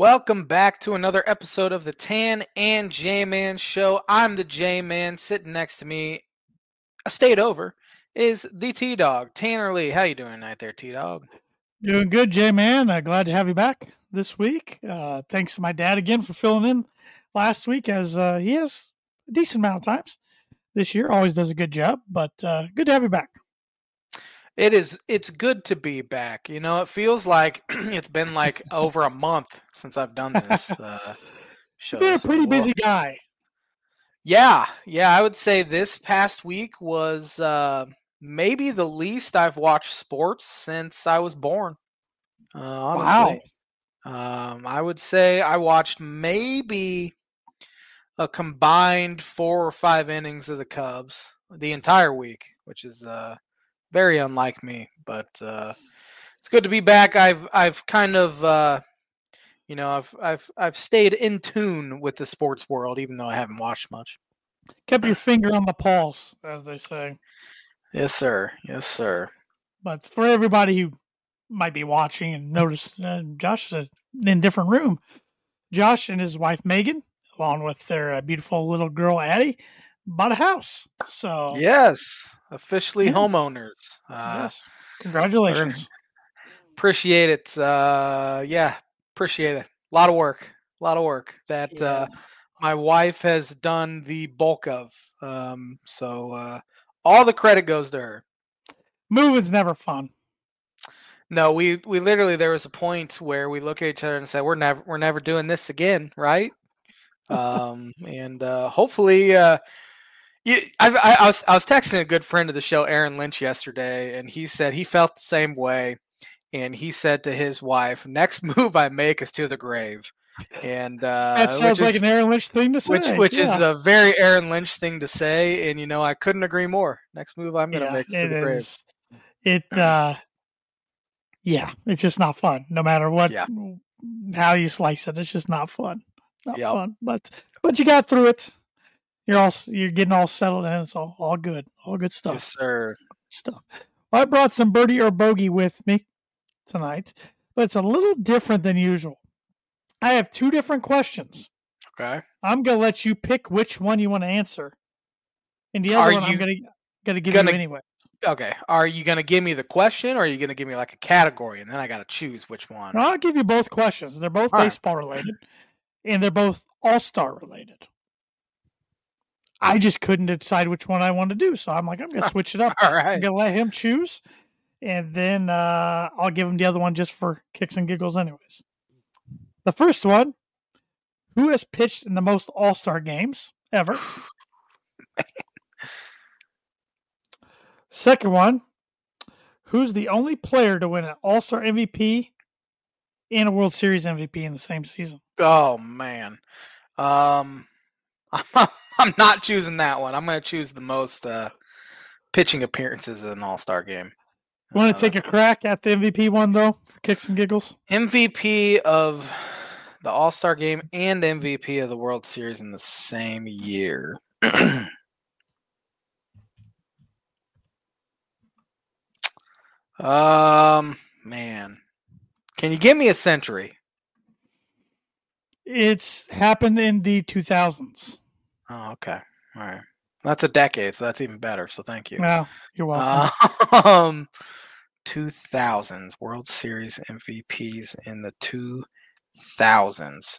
Welcome back to another episode of the Tan and J-Man Show. I'm the J-Man. Sitting next to me, a state over, is the T-Dog, Tanner Lee. How you doing tonight there, T-Dog? Doing good, J-Man. Glad to have you back this week. Thanks to my dad again for filling in last week, as he has a decent amount of times this year. Always does a good job, but good to have you back. It's good to be back. You know, it feels like it's been like over a month since I've done this show. You've been a pretty busy guy. Yeah, I would say this past week was maybe the least I've watched sports since I was born. Honestly. Wow. I would say I watched maybe a combined 4 or 5 innings of the Cubs the entire week, which is very unlike me, but it's good to be back. I've kind of I've stayed in tune with the sports world, even though I haven't watched much. Kept your finger on the pulse, as they say. Yes, sir. Yes, sir. But for everybody who might be watching and notice, Josh is in a different room. Josh and his wife Megan, along with their beautiful little girl Addie, bought a house. So yes, officially homeowners. Yes, congratulations. Appreciate it. Appreciate it. A lot of work that my wife has done the bulk of. So all the credit goes to her. Moving's never fun. No, we literally, there was a point where we look at each other and said, we're never doing this again, right? And hopefully, I was texting a good friend of the show, Aaron Lynch, yesterday, and he said he felt the same way. And he said to his wife, "Next move I make is to the grave." And that sounds like an Aaron Lynch thing to say. Which is a very Aaron Lynch thing to say, and I couldn't agree more. Next move I'm going to make is to the grave. It's just not fun. No matter what, how you slice it, it's just not fun. Not fun. But you got through it. You're getting all settled in. It's all good. All good stuff. Yes, sir. Stuff. Well, I brought some birdie or bogey with me tonight, but it's a little different than usual. I have 2 different questions. Okay. I'm going to let you pick which one you want to answer. And the other one I'm going to give you anyway. Okay. Are you going to give me the question, or are you going to give me like a category, and then I got to choose which one? I'll give you both questions. They're both baseball related, and they're both all-star related. I just couldn't decide which one I wanted to do, so I'm like, I'm going to switch it up. All right. I'm going to let him choose, and then I'll give him the other one just for kicks and giggles anyways. The first one, who has pitched in the most all-star games ever? Second one, who's the only player to win an all-star MVP and a World Series MVP in the same season? Oh, man. I'm not choosing that one. I'm going to choose the most pitching appearances in an all-star game. You want to take a crack at the MVP one, though, for kicks and giggles? MVP of the all-star game and MVP of the World Series in the same year. Man. Can you give me a century? It's happened in the 2000s. Oh, okay. All right. That's a decade, so that's even better. So thank you. Well, you're welcome. 2000s World Series MVPs in the 2000s.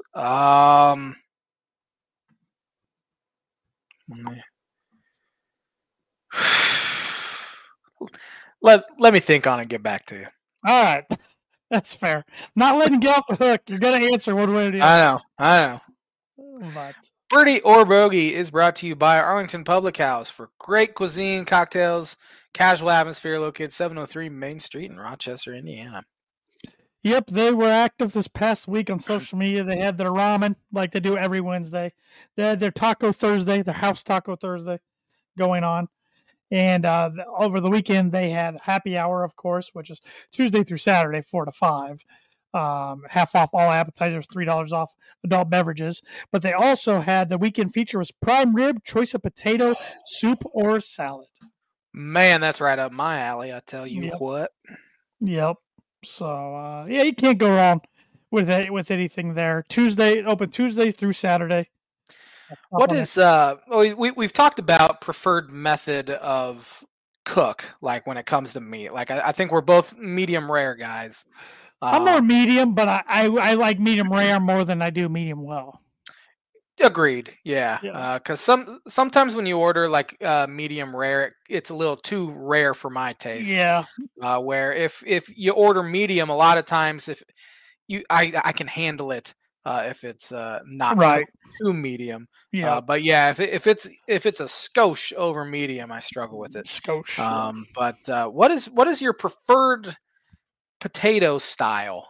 Let me think on it and get back to you. All right. That's fair. Not letting you off the hook. You're going to answer one way or the other. I know. But Birdie or Bogey is brought to you by Arlington Public House for great cuisine, cocktails, casual atmosphere located 703 Main Street in Rochester, Indiana. Yep, they were active this past week on social media. They had their ramen like they do every Wednesday. They had their Taco Thursday, their House Taco Thursday going on. And over the weekend, they had happy hour, of course, which is Tuesday through Saturday, 4 to 5. Half off all appetizers, $3 off adult beverages. But they also had the weekend feature was prime rib, choice of potato, soup, or salad. Man, that's right up my alley, I tell you what. Yep. So, you can't go wrong with anything there. Tuesday open Tuesdays through Saturday. What is we've talked about preferred method of cook, like when it comes to meat. Like I think we're both medium rare guys. I'm more medium, but I like medium rare more than I do medium well. Agreed. Yeah. Because sometimes when you order like medium rare, it's a little too rare for my taste. Yeah. Where if you order medium, a lot of times I can handle it if it's not right too medium. Yeah. But yeah, if it's a skosh over medium, I struggle with it. Skosh. But what is your preferred potato style?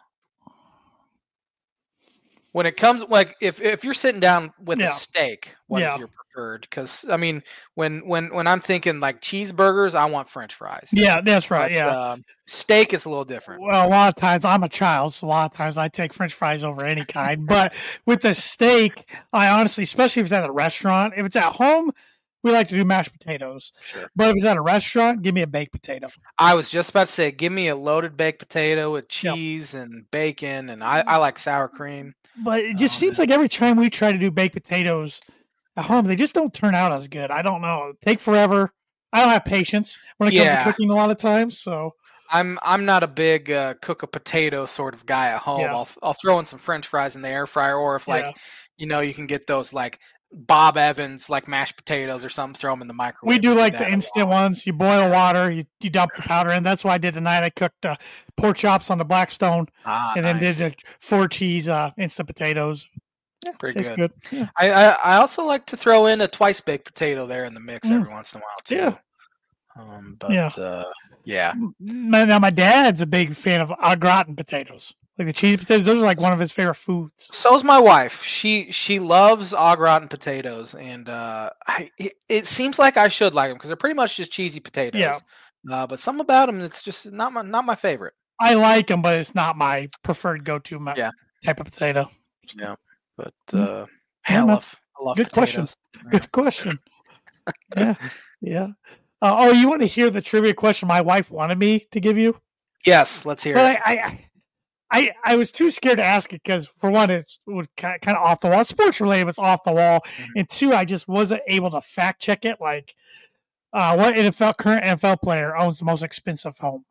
When it comes, like, if you're sitting down with a steak, what is your preferred? Because I mean, when I'm thinking like cheeseburgers, I want French fries. Yeah, that's right. But, steak is a little different. Well, a lot of times I'm a child, so a lot of times I take French fries over any kind. But with the steak, I honestly, especially if it's at a restaurant, if it's at home, we like to do mashed potatoes. Sure. But if it's at a restaurant, give me a baked potato. I was just about to say, give me a loaded baked potato with cheese and bacon, and I like sour cream. But it just seems like every time we try to do baked potatoes at home, they just don't turn out as good. I don't know. Take forever. I don't have patience when it comes to cooking a lot of times. So I'm not a big cook a potato sort of guy at home. Yeah. I'll throw in some French fries in the air fryer, or if you can get those like Bob Evans like mashed potatoes or something, throw them in the microwave. We do like the instant ones. You boil water, you dump the powder in. That's what I did tonight. I cooked pork chops on the Blackstone and then did the 4 cheese instant potatoes. Yeah, pretty good. Yeah. I also like to throw in a twice baked potato there in the mix every once in a while too. Yeah. Now my dad's a big fan of au gratin potatoes. Like the cheese potatoes, those are like one of his favorite foods. So's my wife. She loves au gratin potatoes, and it seems like I should like them because they're pretty much just cheesy potatoes. Yeah. But some about them, it's just not my favorite. I like them, but it's not my preferred go-to type of potato. Yeah, but I love good potatoes. Question. Good question. Yeah. You want to hear the trivia question my wife wanted me to give you? Yes, let's hear it. I was too scared to ask it because, for one, it's kind of off the wall. Sports related, it's off the wall. And two, I just wasn't able to fact check it. Like, what current NFL player owns the most expensive home?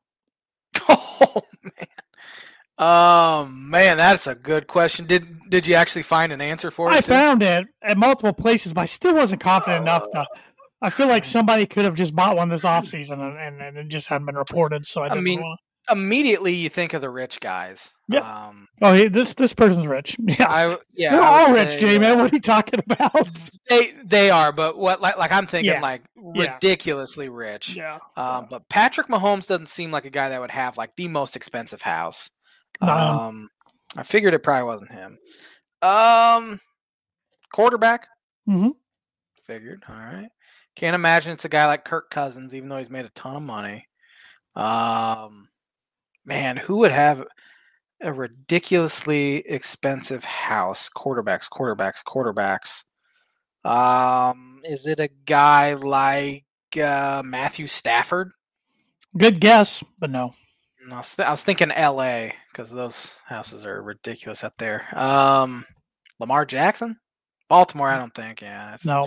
Oh man, that's a good question. Did you actually find an answer for it? I found it at multiple places, but I still wasn't confident enough to. I feel like somebody could have just bought one this offseason and it just hadn't been reported. So I mean. Immediately you think of the rich guys. Yeah. This person's rich. Yeah. They're all rich, J-Man. What are you talking about? They are, but what like I'm thinking like ridiculously rich. Yeah. But Patrick Mahomes doesn't seem like a guy that would have like the most expensive house. I figured it probably wasn't him. Quarterback. Mm-hmm. Figured. All right. Can't imagine it's a guy like Kirk Cousins, even though he's made a ton of money. Man, who would have a ridiculously expensive house? Quarterbacks. Is it a guy like Matthew Stafford? Good guess, but no. I was thinking L.A. because those houses are ridiculous up there. Lamar Jackson? Baltimore, I don't think. Yeah. No.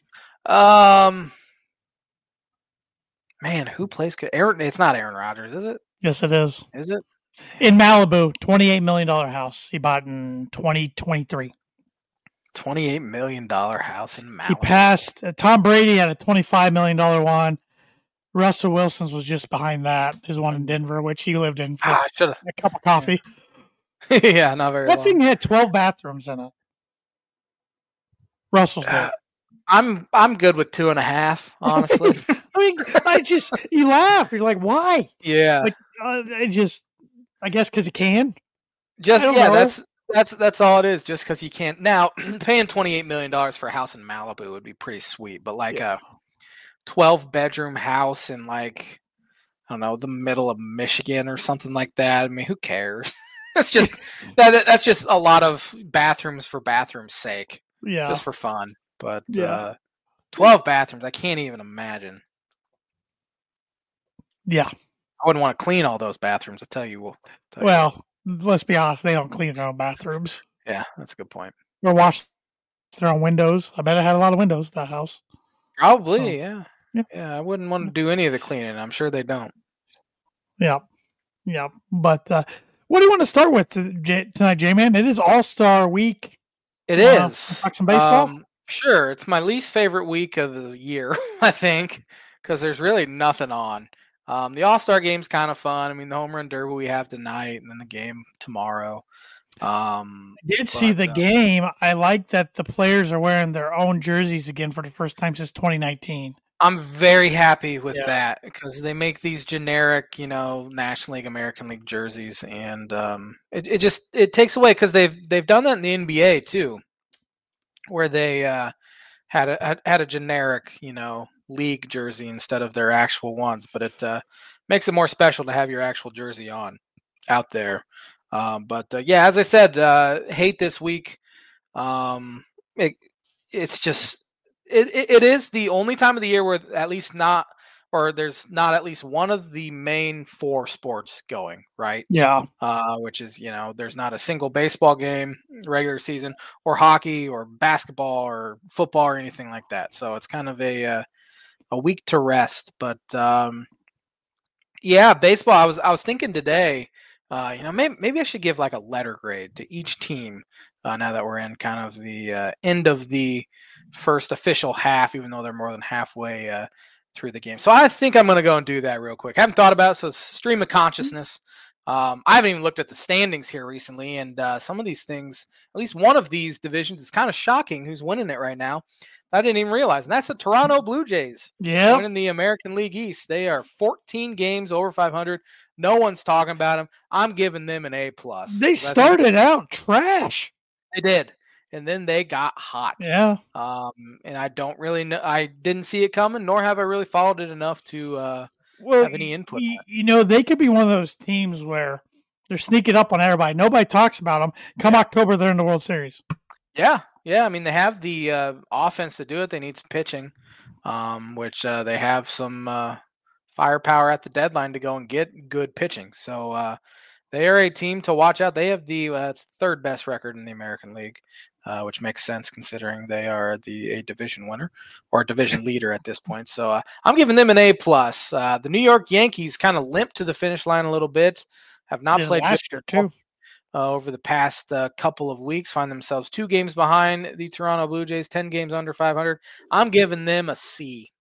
Man, who plays good? It's not Aaron Rodgers, is it? Yes, it is. Is it? In Malibu, $28 million house he bought in 2023. $28 million house in Malibu. He passed. Tom Brady had a $25 million one. Russell Wilson's was just behind that. His one in Denver, which he lived in for a cup of coffee. Yeah, not very long. That thing had 12 bathrooms in it. Russell's there. I'm good with 2.5, honestly. I mean, you laugh. You're like, why? Yeah. Like, I guess because you can. That's all it is. Just because you can't. Now, paying $28 million for a house in Malibu would be pretty sweet, but like a 12-bedroom house in like I don't know the middle of Michigan or something like that. I mean, who cares? That's just that's just a lot of bathrooms for bathroom's sake. Yeah, just for fun. But 12 bathrooms, I can't even imagine. Yeah. I wouldn't want to clean all those bathrooms, I'll tell you. Well, let's be honest, they don't clean their own bathrooms Yeah, that's a good point. or wash their own windows. I bet it had a lot of windows, that house. Probably, So, yeah. Yeah, I wouldn't want to do any of the cleaning. I'm sure they don't. yeah. Yeah. But what do you want to start with tonight, J-Man? It is All-Star Week. It is. Talk some baseball? Sure. It's my least favorite week of the year, I think, because there's really nothing on. The All-Star game's kind of fun. I mean, the home run derby we have tonight and then the game tomorrow. I did see the game. I like that the players are wearing their own jerseys again for the first time since 2019. I'm very happy with that because they make these generic, National League, American League jerseys, and it takes away because they've done that in the NBA too, where they had a generic, league jersey instead of their actual ones, but it makes it more special to have your actual jersey on out there. Yeah, as I said, hate this week. It's just it is the only time of the year where there's not at least one of the main four sports going, right? Yeah. Which is, there's not a single baseball game, regular season, or hockey or basketball or football or anything like that. So it's kind of a week to rest. But yeah, baseball. I was thinking today, maybe I should give like a letter grade to each team now that we're in kind of the end of the first official half, even though they're more than halfway through the game. So I think I'm going to go and do that real quick. I haven't thought about it, so it's stream of consciousness. I haven't even looked at the standings here recently, and some of these things, at least one of these divisions, is kind of shocking who's winning it right now. I didn't even realize, and that's the Toronto Blue Jays. Yeah, winning the American League East. They are 14 games over 500. No one's talking about them. I'm giving them an A+. They started out trash. They did. And then they got hot. Yeah. And I don't really know. I didn't see it coming, nor have I really followed it enough to have any input. They could be one of those teams where they're sneaking up on everybody. Nobody talks about them. Come October, they're in the World Series. Yeah. I mean, they have the offense to do it. They need some pitching, which they have some firepower at the deadline to go and get good pitching. So they are a team to watch out. They have the third best record in the American League. Which makes sense considering they are a division winner or a division leader at this point. So I'm giving them an A+. The New York Yankees kind of limped to the finish line a little bit. Have not played last year too. Over the past couple of weeks. Find themselves 2 games behind the Toronto Blue Jays, 10 games under 500. I'm giving them a C.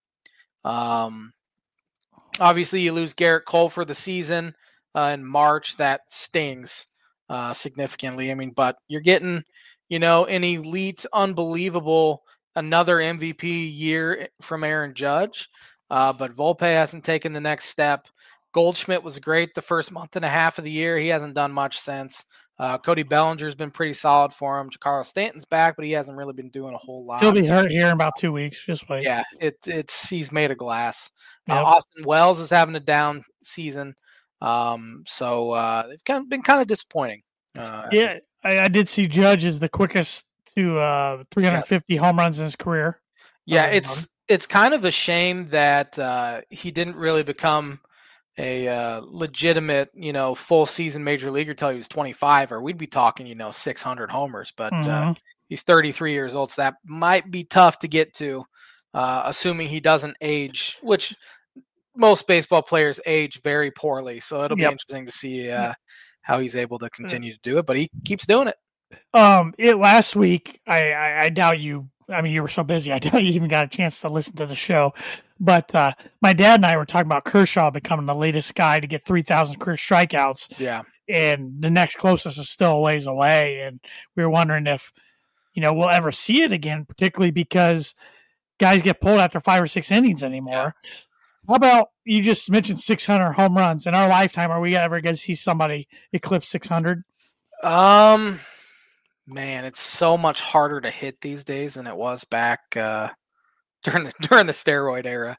Obviously, you lose Garrett Cole for the season in March. That stings significantly. I mean, but you're getting an elite, unbelievable, another MVP year from Aaron Judge. But Volpe hasn't taken the next step. Goldschmidt was great the first month and a half of the year. He hasn't done much since. Cody Bellinger's been pretty solid for him. Giancarlo Stanton's back, but he hasn't really been doing a whole lot. He'll be hurt here in about 2 weeks. Just wait. Yeah, he's made of glass. Yep. Austin Wells is having a down season. So they've been kind of disappointing. Yeah. I did see Judge is the quickest to 350 home runs in his career. Yeah, it's kind of a shame that he didn't really become a legitimate, full season major leaguer till he was 25, or we'd be talking, 600 homers. But he's 33 years old, so that might be tough to get to, assuming he doesn't age, which most baseball players age very poorly. So it'll be interesting to see how he's able to continue to do it, but he keeps doing it. Last week, I doubt you. I mean, you were so busy. I doubt you even got a chance to listen to the show. But my dad and I were talking about Kershaw becoming the latest guy to get 3,000 career strikeouts. Yeah. And the next closest is still a ways away. And we were wondering if, we'll ever see it again, particularly because guys get pulled after 5 or 6 innings anymore. Yeah. How about you just mentioned 600 home runs in our lifetime? Are we ever going to see somebody eclipse 600? Man, it's so much harder to hit these days than it was back during the steroid era.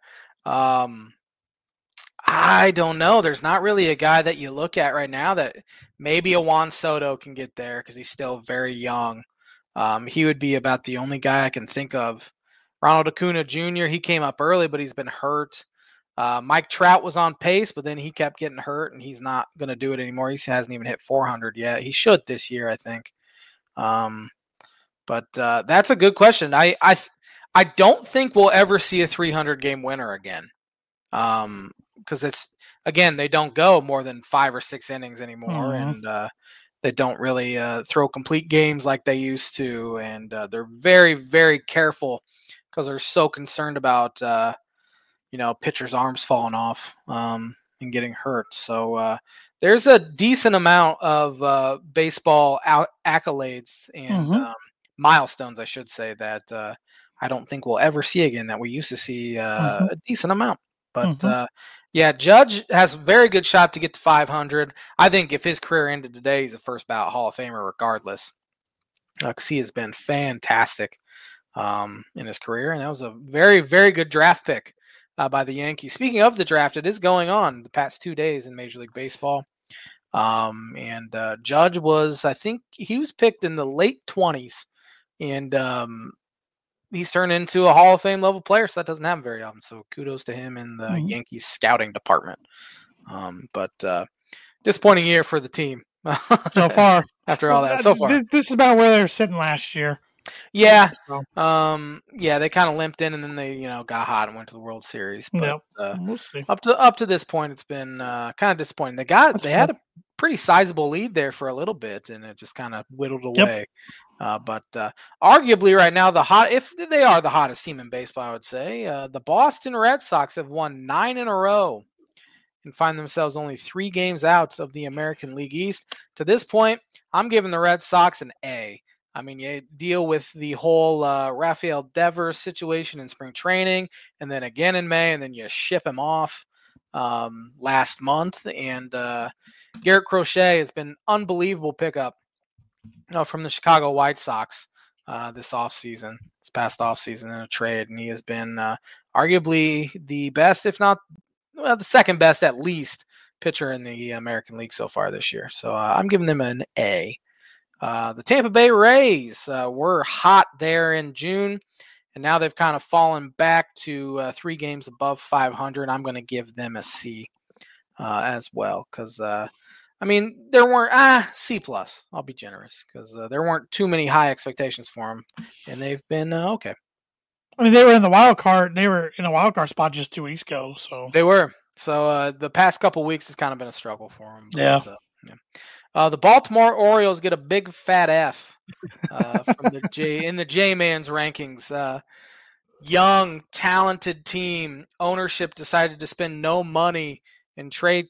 I don't know. There's not really a guy that you look at right now that maybe a Juan Soto can get there because he's still very young. He would be about the only guy I can think of. Ronald Acuna Jr., he came up early, but he's been hurt. Mike Trout was on pace, but then he kept getting hurt, and he's not going to do it anymore. He hasn't even hit 400 yet. He should this year, I think. But that's a good question. I don't think we'll ever see a 300 game winner again. Because they don't go more than 5 or 6 innings anymore, and they don't really throw complete games like they used to, and they're very, very careful because they're so concerned about pitchers' arms falling off and getting hurt. So there's a decent amount of baseball accolades and milestones, I should say, that I don't think we'll ever see again that we used to see a decent amount. But Judge has a very good shot to get to 500. I think if his career ended today, he's a first ballot Hall of Famer regardless, because he has been fantastic in his career, and that was a very, very good draft pick by the Yankees. Speaking of the draft, it is going on the past 2 days in Major League Baseball. And Judge I think he was picked in the late 20s, and he's turned into a Hall of Fame level player, so that doesn't happen very often. So kudos to him in the Yankees scouting department. But disappointing year for the team so far. After all that, so far, this is about where they were sitting last year. Yeah. They kind of limped in, and then they, got hot and went to the World Series. But we'll see. Up to this point, it's been kind of disappointing. They had a pretty sizable lead there for a little bit, and it just kind of whittled away. But arguably right now, if they are the hottest team in baseball, I would say the Boston Red Sox have won 9 in a row and find themselves only 3 games out of the American League East. To this point, I'm giving the Red Sox an A. I mean, you deal with the whole Rafael Devers situation in spring training, and then again in May, and then you ship him off last month. And Garrett Crochet has been unbelievable pickup from the Chicago White Sox this past offseason in a trade. And he has been arguably the best, if not the second best at least, pitcher in the American League so far this year. So I'm giving them an A. The Tampa Bay Rays were hot there in June, and now they've kind of fallen back to 3 games above 500. I'm going to give them a C as well, because there weren't C+. I'll be generous, because there weren't too many high expectations for them, and they've been okay. I mean, they were in the wild card. They were in a wild card spot just 2 weeks ago. So they were. So the past couple weeks has kind of been a struggle for them. But, the Baltimore Orioles get a big fat F from in the J-Man's rankings. Young, talented team. Ownership decided to spend no money in they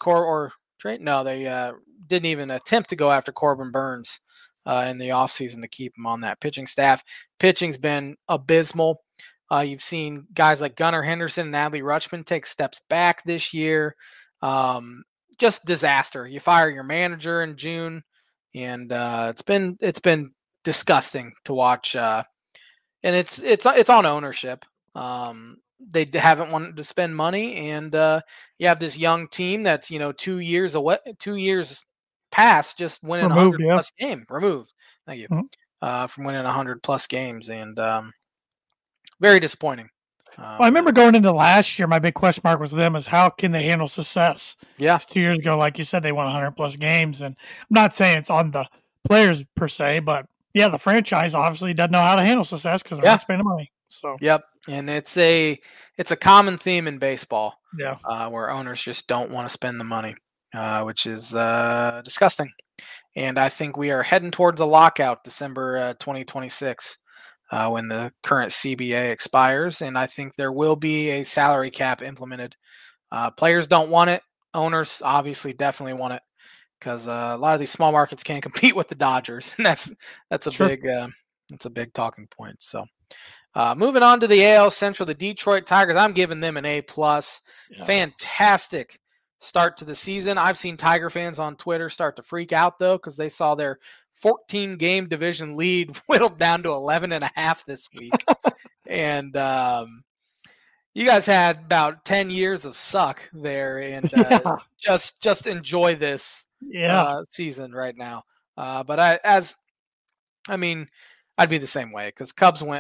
didn't even attempt to go after Corbin Burns in the offseason to keep him on that pitching staff. Pitching's been abysmal. You've seen guys like Gunnar Henderson and Adley Rutschman take steps back this year. Just disaster. You fire your manager in June, and it's been disgusting to watch. And it's on ownership. They haven't wanted to spend money, and you have this young team that's 2 years away, 2 years past just winning 100 plus game removed. Thank you from winning 100 plus games, and very disappointing. I remember going into last year, my big question mark was them is how can they handle success? Yeah. 2 years ago, like you said, they won 100 plus games, and I'm not saying it's on the players per se, but the franchise obviously doesn't know how to handle success because they're not spending money. So and it's a common theme in baseball. Where owners just don't want to spend the money, which is disgusting. And I think we are heading towards a lockout December 2026. When the current CBA expires, and I think there will be a salary cap implemented. Players don't want it. Owners obviously definitely want it, because a lot of these small markets can't compete with the Dodgers, and that's a big talking point. So, moving on to the AL Central, the Detroit Tigers, I'm giving them an A+. Fantastic start to the season. I've seen Tiger fans on Twitter start to freak out though, because they saw their 14-game division lead whittled down to 11.5 this week. And you guys had about 10 years of suck there, and just enjoy this season right now. But I'd be the same way, because Cubs went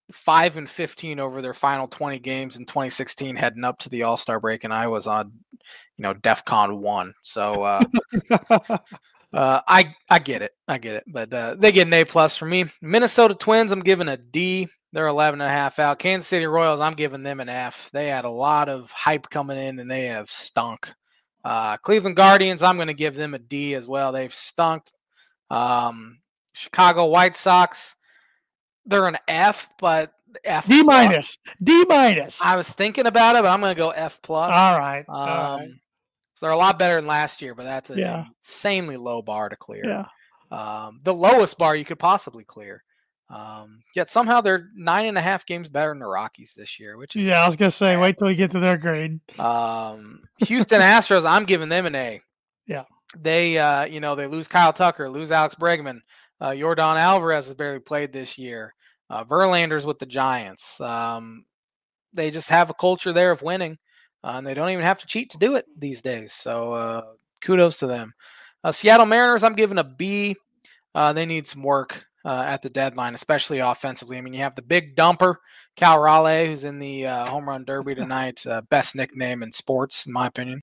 5-15 over their final 20 games in 2016 heading up to the All-Star break, and I was on, DEFCON 1. So I get it. But they get an A+ from me. Minnesota Twins, I'm giving a D. They're 11.5 out. Kansas City Royals, I'm giving them an F. They had a lot of hype coming in, and they have stunk. Cleveland Guardians, I'm going to give them a D as well. They've stunk. Chicago White Sox, they're an F, but F+. D-. D-. I was thinking about it, but I'm going to go F+. All right. So they're a lot better than last year, but that's an insanely low bar to clear. Yeah. The lowest bar you could possibly clear. Yet somehow they're 9.5 games better than the Rockies this year, which is I was gonna say, wait till we get to their grade. Houston Astros, I'm giving them an A. Yeah. They they lose Kyle Tucker, lose Alex Bregman. Yordan Alvarez has barely played this year. Verlander's with the Giants. They just have a culture there of winning, and they don't even have to cheat to do it these days. So kudos to them. Seattle Mariners, I'm giving a B. They need some work at the deadline, especially offensively. I mean, you have the big dumper, Cal Raleigh, who's in the home run derby tonight. Best nickname in sports, in my opinion.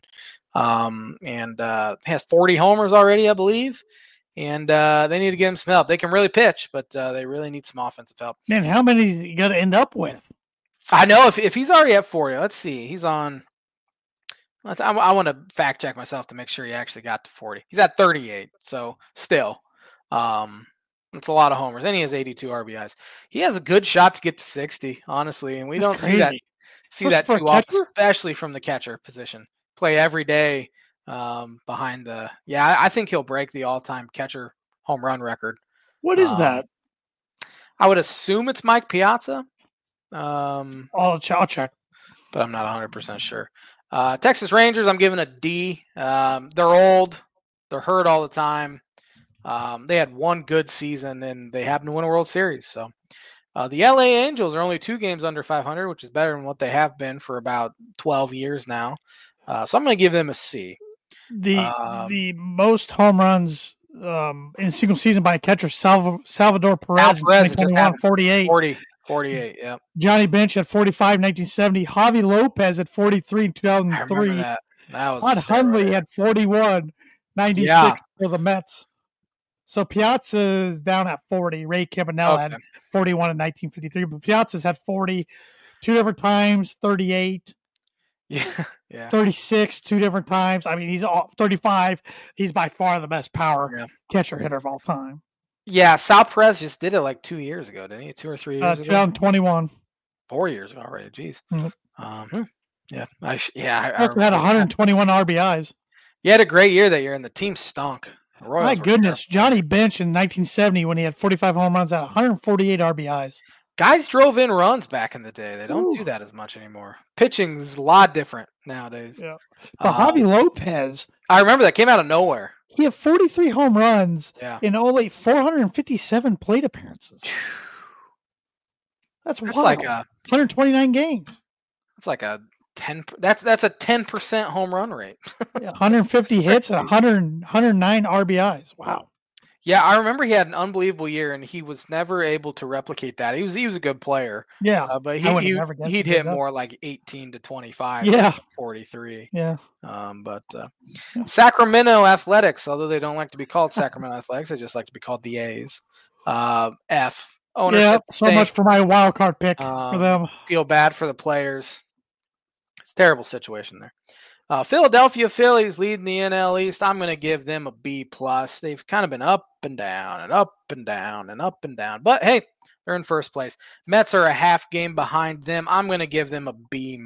And has 40 homers already, I believe. And they need to give him some help. They can really pitch, but they really need some offensive help. Man, how many you got to end up with? I know if he's already at 40, let's see. He's on. I want to fact check myself to make sure he actually got to 40. He's at 38, so still. It's a lot of homers, and he has 82 RBIs. He has a good shot to get to 60, honestly, and we don't see that too often, especially from the catcher position. Play every day behind the. Yeah, I think he'll break the all-time catcher home run record. What is that? I would assume it's Mike Piazza. I'll check, but I'm not 100% sure. Texas Rangers, I'm giving a D. They're old. They're hurt all the time. They had one good season, and they happened to win a World Series. So the LA Angels are only 2 games under 500, which is better than what they have been for about 12 years now. So I'm going to give them a C. The most home runs in a single season by a catcher, Salvador Perez, 48. 48, yeah. Johnny Bench at 45 in 1970. Javi Lopez at 43 in 2003. That was Todd Hundley at 41, 96 for the Mets. So Piazza's down at 40. Ray Campanella had 41 in 1953, but Piazza's had 40 2 different times, 38. Yeah. 36 2 different times. I mean, he's 35. He's by far the best power catcher hitter of all time. Yeah, Sal Perez just did it like 2 years ago, didn't he? 2 or 3 years ago? 2021. 4 years ago already. Jeez. Mm-hmm. Yeah. I also had 121 RBIs. He had a great year that year, and the team stunk. My goodness. Johnny Bench in 1970 when he had 45 home runs at 148 RBIs. Guys drove in runs back in the day. They don't do that as much anymore. Pitching is a lot different nowadays. Yeah. But Javi Lopez. I remember that came out of nowhere. He had 43 home runs in only 457 plate appearances. That's wild. Like 129 games. That's like a 10. That's a 10% home run rate. 150 hits and 109 RBIs. Wow. Yeah, I remember he had an unbelievable year, and he was never able to replicate that. He was a good player. Yeah, but he'd hit more like 18 to 25. Yeah, 43. Yeah. Sacramento Athletics, although they don't like to be called Sacramento Athletics, they just like to be called the A's. F. Ownership. Yeah, so much for my wild card pick for them. Feel bad for the players. It's a terrible situation there. Philadelphia Phillies leading the NL East. I'm going to give them a B+. They've kind of been up and down and up and down and up and down. But, hey, they're in first place. Mets are a half game behind them. I'm going to give them a B-.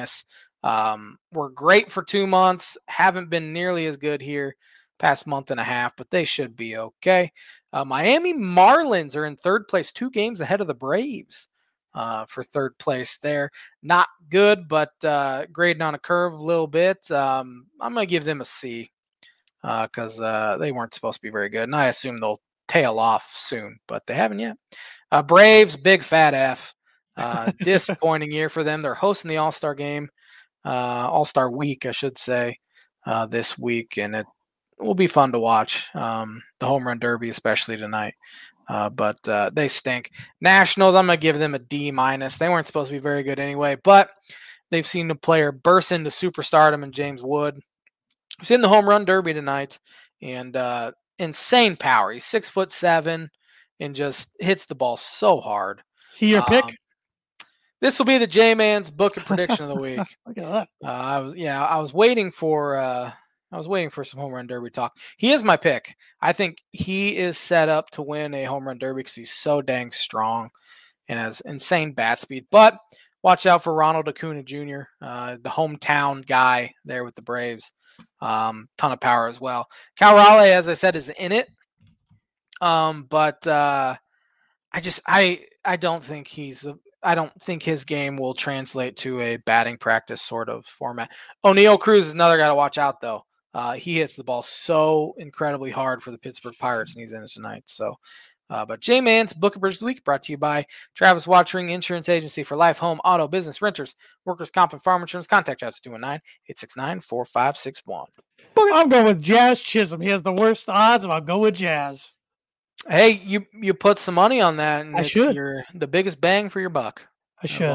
We're great for 2 months. Haven't been nearly as good here past month and a half, but they should be okay. Miami Marlins are in third place, 2 games ahead of the Braves. For third place there. Not good, but grading on a curve a little bit. I'm going to give them a C because they weren't supposed to be very good. And I assume they'll tail off soon, but they haven't yet. Braves, big fat F. Disappointing year for them. They're hosting the All-Star game, All-Star week, I should say, this week. And it will be fun to watch. The home run derby, especially tonight. but they stink. Nationals, I'm going to give them a D-. They weren't supposed to be very good anyway, but they've seen a player burst into superstardom in James Wood. He's in the home run derby tonight, and insane power. He's 6'7" and just hits the ball so hard. See your pick? This will be the J-Man's book and prediction of the week. Look at that. I was waiting for some home run derby talk. He is my pick. I think he is set up to win a home run derby because he's so dang strong and has insane bat speed. But watch out for Ronald Acuna Jr., the hometown guy there with the Braves. Ton of power as well. Cal Raleigh, as I said, is in it. But I don't think I don't think his game will translate to a batting practice sort of format. O'Neal Cruz is another guy to watch out, though. He hits the ball so incredibly hard for the Pittsburgh Pirates, and he's in it tonight. So, but J-Man's Book and Bridge of the Week brought to you by Travis Watchering Insurance Agency for life, home, auto, business, renters, workers' comp, and farm insurance. Contact Travis 219-869-4561. I'm going with Jazz Chisholm. He has the worst odds, but I'll go with Jazz. Hey, you put some money on that, and I should. The biggest bang for your buck. I should.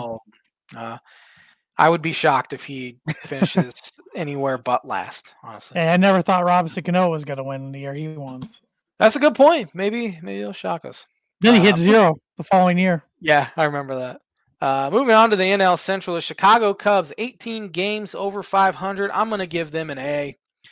I would be shocked if he finishes anywhere but last, honestly. Hey, I never thought Robinson Cano was going to win the year he won. That's a good point. Maybe it'll shock us. Then he hit 0 the following year. Yeah, I remember that. Moving on to the NL Central, the Chicago Cubs, 18 games over 500. I'm going to give them an A.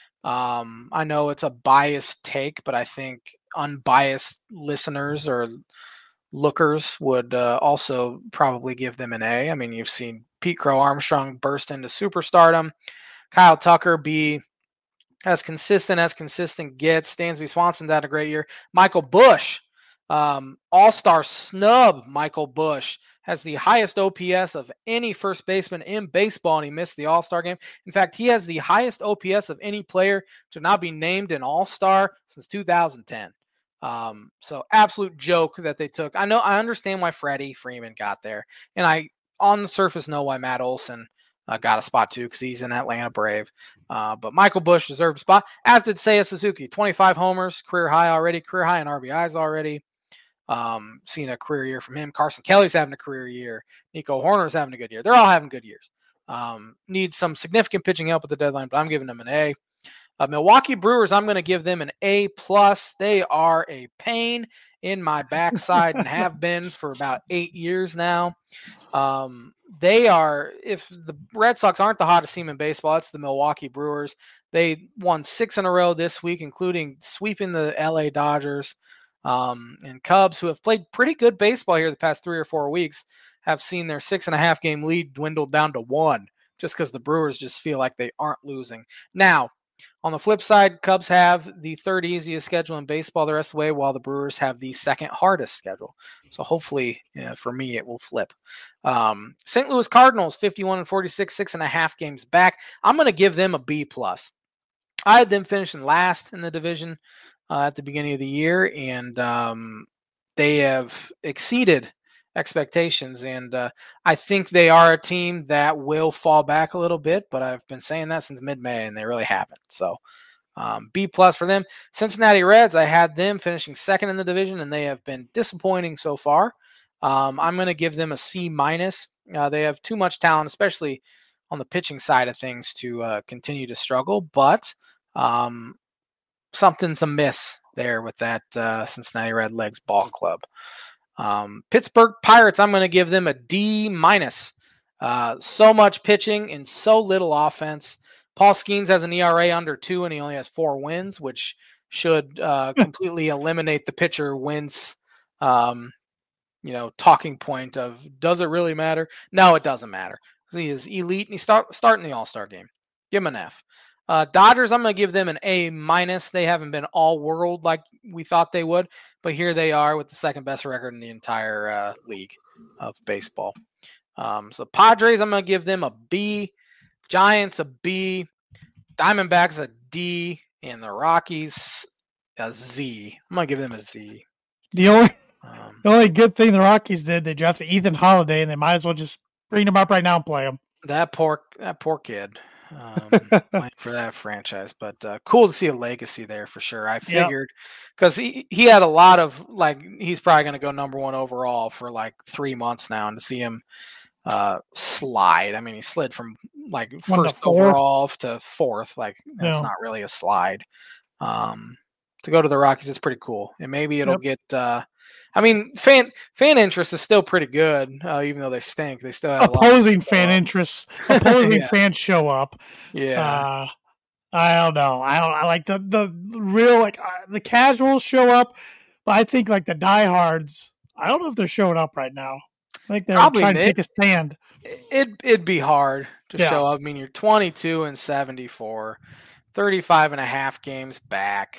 I know it's a biased take, but I think unbiased listeners or lookers would also probably give them an A. I mean, you've seen Pete Crow Armstrong burst into superstardom. Kyle Tucker be as consistent gets. Dansby Swanson's had a great year. Michael Busch, all-star snub Michael Busch, has the highest OPS of any first baseman in baseball, and he missed the All-Star game. In fact, he has the highest OPS of any player to not be named an All-Star since 2010. So absolute joke that they took. I understand why Freddie Freeman got there, and I, on the surface, know why Matt Olson got a spot too because he's an Atlanta Brave. But Michael Busch deserved a spot, as did Seiya Suzuki. 25 homers, career high in RBIs already. Seen a career year from him. Carson Kelly's having a career year. Nico Horner's having a good year. They're all having good years. Need some significant pitching help at the deadline, but I'm giving them an A. Milwaukee Brewers, I'm going to give them an A+. They are a pain in my backside and have been for about 8 years now. They are, if the Red Sox aren't the hottest team in baseball, it's the Milwaukee Brewers. They won 6 in a row this week, including sweeping the LA Dodgers. And Cubs, who have played pretty good baseball here the past 3 or 4 weeks, have seen their 6.5 game lead dwindle down to 1 just because the Brewers just feel like they aren't losing. Now, on the flip side, Cubs have the 3rd easiest schedule in baseball the rest of the way, while the Brewers have the 2nd hardest schedule. So hopefully, for me, it will flip. St. Louis Cardinals, 51-46, 6.5 games back. I'm going to give them a B+. I had them finishing last in the division at the beginning of the year, and they have exceeded expectations, and I think they are a team that will fall back a little bit, but I've been saying that since mid-May, and they really haven't. So B+ for them. Cincinnati Reds, I had them finishing 2nd in the division, and they have been disappointing so far. I'm going to give them a C-. They have too much talent, especially on the pitching side of things, to continue to struggle, but something's amiss there with that Cincinnati Redlegs ball club. Pittsburgh Pirates, I'm going to give them a D-. So much pitching and so little offense. Paul Skeens has an ERA under 2, and he only has 4 wins, which should completely eliminate the pitcher wins, talking point of, does it really matter? No, it doesn't matter. He is elite, and he's starting the All-Star game. Give him an F. Dodgers, I'm going to give them an A-. They haven't been all world like we thought they would, but here they are with the 2nd best record in the entire league of baseball. So Padres, I'm going to give them a B. Giants, a B. Diamondbacks, a D. And the Rockies, a Z. I'm going to give them a Z. The only good thing the Rockies did, they drafted Ethan Holiday, and they might as well just bring him up right now and play him. That poor kid. playing for that franchise. But cool to see a legacy there for sure. I Yep. figured because he had a lot of he's probably going to go number 1 overall for 3 months now, and to see him slide. I mean, he slid from first overall to 4th. That's not really a slide. To go to the Rockies is pretty cool, and maybe it'll get. I mean, fan interest is still pretty good, even though they stink. They still have opposing fan interests. Opposing fans show up. Yeah. I don't know. I like the real the casuals show up, but I think the diehards. I don't know if they're showing up right now. I think they're trying to take a stand. It'd be hard to show up. I mean, you're 22-74, 35 and a half games back.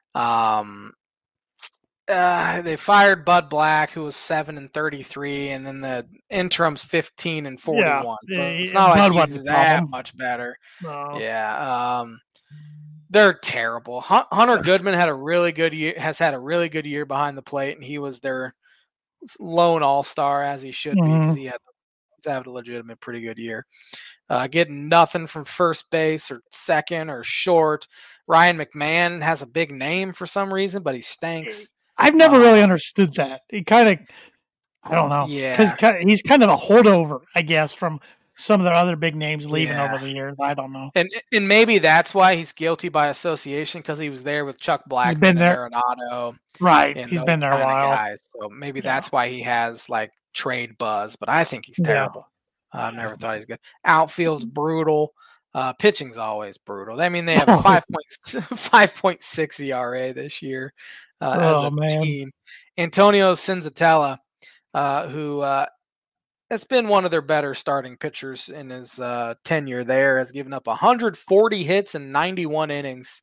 They fired Bud Black, who was 7-33, and then the interim's 15-41. So it's not like he's that much better. No. Yeah. They're terrible. Hunter Goodman had a really good year. Has had a really good year behind the plate, and he was their lone all-star, as he should be, because he's having a legitimate pretty good year. Getting nothing from first base or second or short. Ryan McMahon has a big name for some reason, but he stinks. I've never really understood that. He kind of, I don't know. Yeah. Because he's kind of a holdover, I guess, from some of the other big names leaving over the years. I don't know. And maybe that's why he's guilty by association, because he was there with Chuck Blackman and Arenado. Right. He's been there a while. Guys. So maybe that's why he has trade buzz, but I think he's terrible. I've never thought he's good. Outfield's brutal. Pitching's always brutal. I mean, they have a 5.6 ERA this year as a team. Antonio Senzatella, who has been one of their better starting pitchers in his tenure there, has given up 140 hits in 91 innings.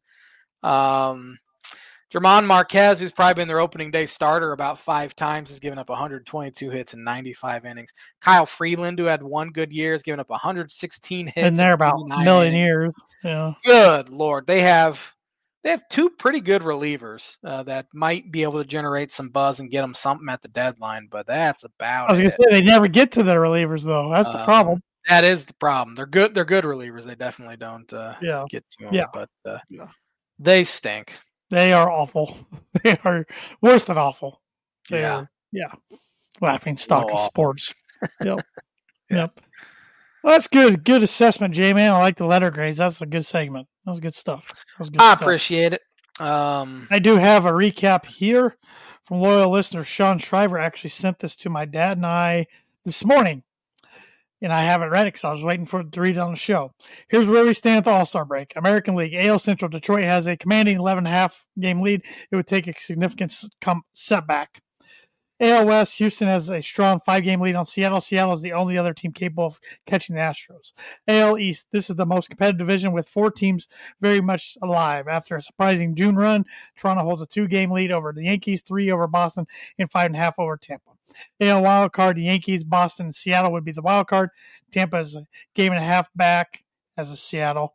German Marquez, who's probably been their opening day starter about 5 times, has given up 122 hits in 95 innings. Kyle Freeland, who had one good year, has given up 116 hits. Been there about a million years. Yeah. Good Lord. They have 2 pretty good relievers that might be able to generate some buzz and get them something at the deadline, but that's about it. I was going to say, they never get to their relievers, though. That's the problem. That is the problem. They're good relievers. They definitely don't get to them, but they stink. They are awful. They are worse than awful. Laughing stock of sports. Yep. Well, that's good. Good assessment, J-Man. I like the letter grades. That's a good segment. That was good stuff. I appreciate it. I do have a recap here from loyal listener Sean Shriver. Actually sent this to my dad and I this morning. And I haven't read it because I was waiting for it to read it on the show. Here's where we stand at the All-Star break. American League, AL Central, Detroit has a commanding 11.5 game lead. It would take a significant setback. AL West, Houston has a strong 5-game lead on Seattle. Seattle is the only other team capable of catching the Astros. AL East, this is the most competitive division with 4 teams very much alive. After a surprising June run, Toronto holds a 2-game lead over the Yankees, 3 over Boston, and 5.5 over Tampa. AL wild card, the Yankees, Boston, and Seattle would be the wild card. Tampa is a 1.5 back as a Seattle.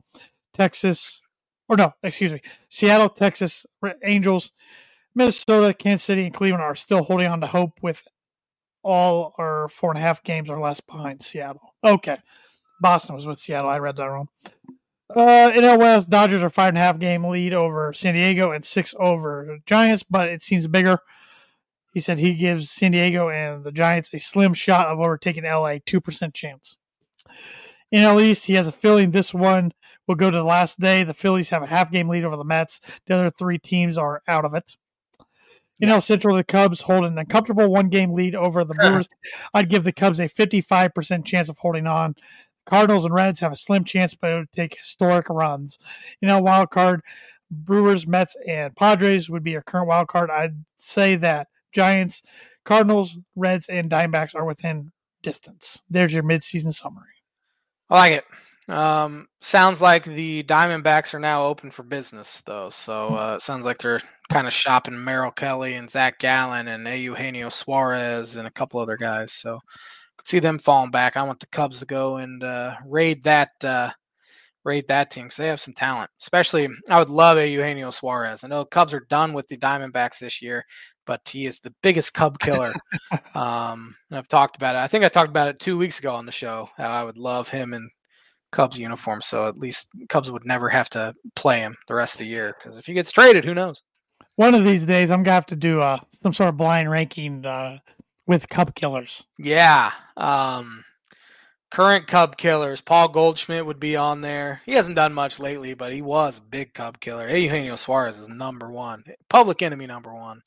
Seattle, Texas, Angels, Minnesota, Kansas City, and Cleveland are still holding on to hope with all or 4.5 games or less behind Seattle. Okay. Boston was with Seattle. I read that wrong. NL West, Dodgers are 5.5 game lead over San Diego and 6 over Giants, but it seems bigger. He said he gives San Diego and the Giants a slim shot of overtaking LA, 2% chance. In NL East, he has a feeling this one will go to the last day. The Phillies have a half-game lead over the Mets. The other 3 teams are out of it. NL Central, the Cubs hold an uncomfortable 1-game lead over the Brewers. I'd give the Cubs a 55% chance of holding on. Cardinals and Reds have a slim chance, but it would take historic runs. NL wild card, Brewers, Mets, and Padres would be your current wild card. I'd say that Giants, Cardinals, Reds, and Diamondbacks are within distance. There's your midseason summary. I like it. Sounds like the Diamondbacks are now open for business, though. So it sounds like they're kind of shopping Merrill Kelly and Zach Gallen and Eugenio Suarez and a couple other guys. So could see them falling back. I want the Cubs to go and raid that team because they have some talent. Especially, I would love Eugenio Suarez. I know the Cubs are done with the Diamondbacks this year, but he is the biggest Cub killer. And I've talked about it. I think I talked about it 2 weeks ago on the show, how I would love him and Cubs uniform, so at least Cubs would never have to play him the rest of the year. Because if he gets traded, who knows? One of these days, I'm gonna have to do some sort of blind ranking with Cub killers. Yeah. Current Cub killers. Paul Goldschmidt would be on there. He hasn't done much lately, but he was a big Cub killer. Eugenio Suarez is number one. Public enemy number one.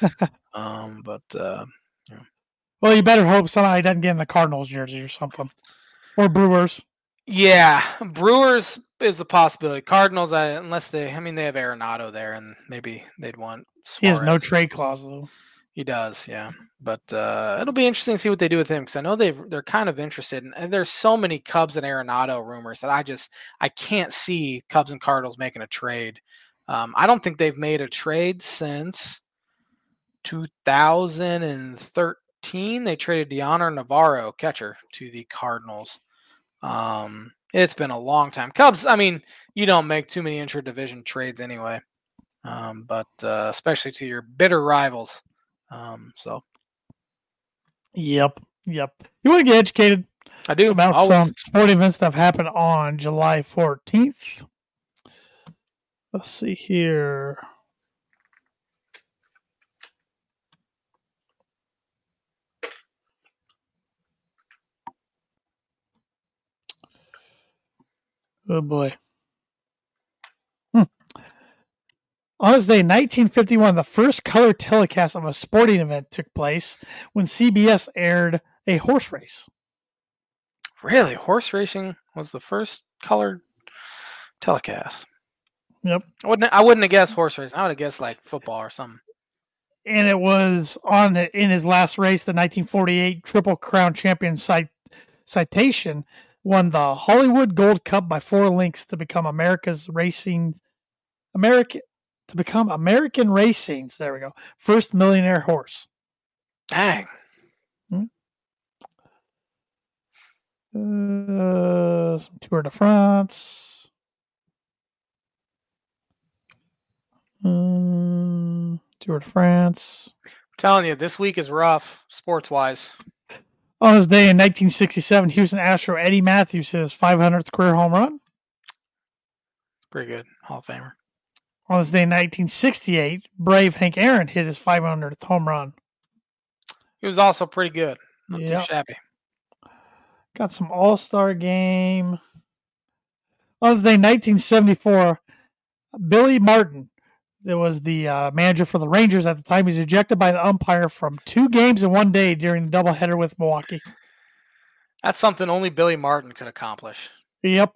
Well, you better hope somebody doesn't get in the Cardinals jersey or something. Or Brewers. Yeah, Brewers is a possibility. Cardinals, unless they have Arenado there, and maybe they'd want Suarez. He has no trade clause, though. He does, yeah. But it'll be interesting to see what they do with him, because I know they're kind of interested. And there's so many Cubs and Arenado rumors that I can't see Cubs and Cardinals making a trade. I don't think they've made a trade since 2013. They traded Dioner Navarro, catcher, to the Cardinals. It's been a long time. Cubs, you don't make too many intra-division trades anyway, but especially to your bitter rivals. Yep. You want to get educated? I do. About always. Some sporting events that have happened on July 14th. Let's see here. Oh, boy. On this day, 1951, the first color telecast of a sporting event took place when CBS aired a horse race. Really? Horse racing was the first colored telecast? Yep. I wouldn't have guessed horse racing. I would have guessed like football or something. And it was in his last race, the 1948 Triple Crown champion Citation won the Hollywood Gold Cup by 4 lengths to become American Racing's there we go, first millionaire horse. Dang. Some Tour de France. Tour de France. I'm telling you, this week is rough, sports-wise. On his day in 1967, Houston Astro Eddie Matthews hit his 500th career home run. Pretty good. Hall of Famer. On this day in 1968, Brave Hank Aaron hit his 500th home run. He was also pretty good. Not too shabby. Got some All-Star game. On this day in 1974, Billy Martin, that was the manager for the Rangers at the time, he was ejected by the umpire from 2 games in one day during the doubleheader with Milwaukee. That's something only Billy Martin could accomplish. Yep.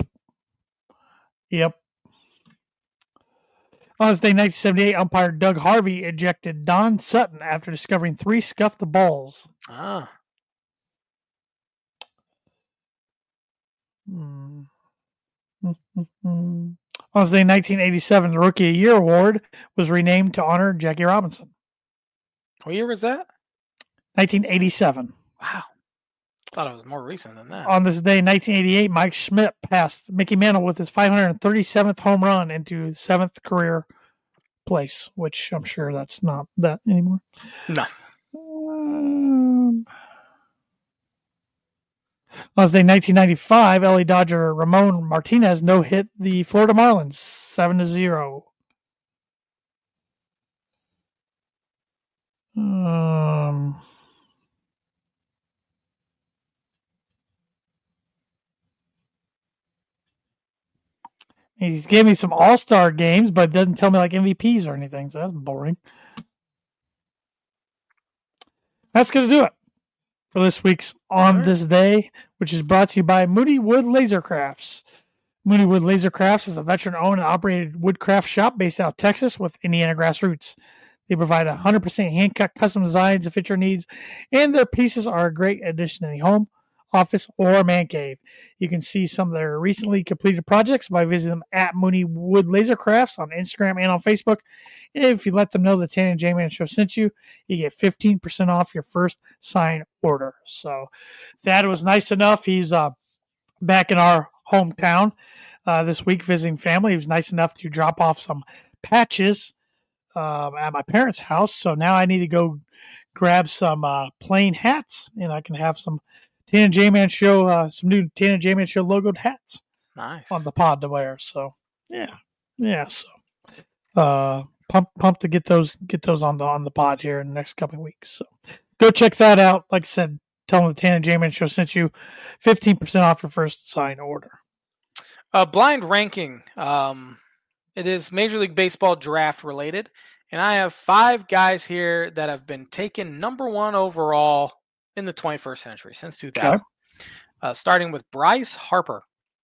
On this day, 1978, umpire Doug Harvey ejected Don Sutton after discovering 3 scuffed balls. Ah. On this day, 1987, the Rookie of the Year award was renamed to honor Jackie Robinson. What year was that? 1987. Wow. I thought it was more recent than that. On this day, 1988, Mike Schmidt passed Mickey Mantle with his 537th home run into 7th career place, which I'm sure that's not that anymore. No. On this day, 1995, LA Dodger Ramon Martinez no-hit the Florida Marlins 7-0. He gave me some All-Star games, but doesn't tell me like MVPs or anything, so that's boring. That's going to do it for this week's On This Day, which is brought to you by Moody Wood Laser Crafts. Moody Wood Laser Crafts is a veteran-owned and operated woodcraft shop based out of Texas with Indiana grassroots. They provide 100% hand-cut custom designs to fit your needs, and their pieces are a great addition to the home, office, or man cave. You can see some of their recently completed projects by visiting them at Moody Wood Laser Crafts on Instagram and on Facebook. And if you let them know the Tan and J-Man Show sent you, you get 15% off your first sign order. So that was nice enough. He's back in our hometown this week visiting family. He was nice enough to drop off some patches at my parents' house. So now I need to go grab some plain hats, and I can have some Tan and J-Man Show, some new Tan and J-Man Show logoed hats. Nice. on the pod to wear. So yeah. So pumped to get those on the pod here in the next couple of weeks. So go check that out. Like I said, tell them the Tan and J-Man Show sent you 15% off your first sign order. Blind ranking. It is Major League Baseball draft related, and I have 5 guys here that have been taken number 1 overall in the 21st century since 2000. Okay. Starting with Bryce Harper.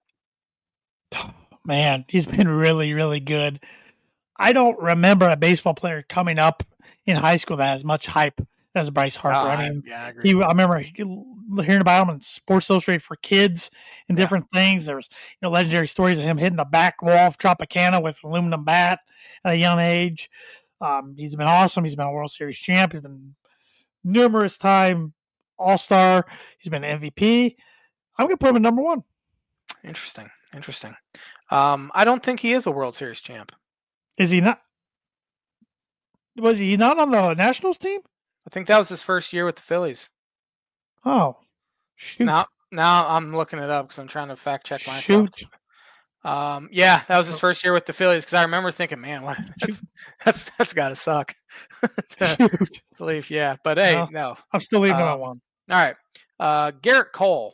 Man, he's been really, really good. I don't remember a baseball player coming up in high school that has much hype as Bryce Harper. I remember hearing about him in Sports Illustrated for kids and different things. There was legendary stories of him hitting the back wall of Tropicana with an aluminum bat at a young age. He's been awesome. He's been a World Series champ. He's been numerous time All-Star. He's been MVP. I'm going to put him at number 1. Interesting. I don't think he is a World Series champ. Is he not? Was he not on the Nationals team? I think that was his first year with the Phillies. Oh, shoot. Now I'm looking it up because I'm trying to fact check myself. Shoot. Yeah, that was his first year with the Phillies because I remember thinking, man, that's got to suck to leave. Yeah, but hey, no. I'm still leaving him at 1. All right. Garrett Cole.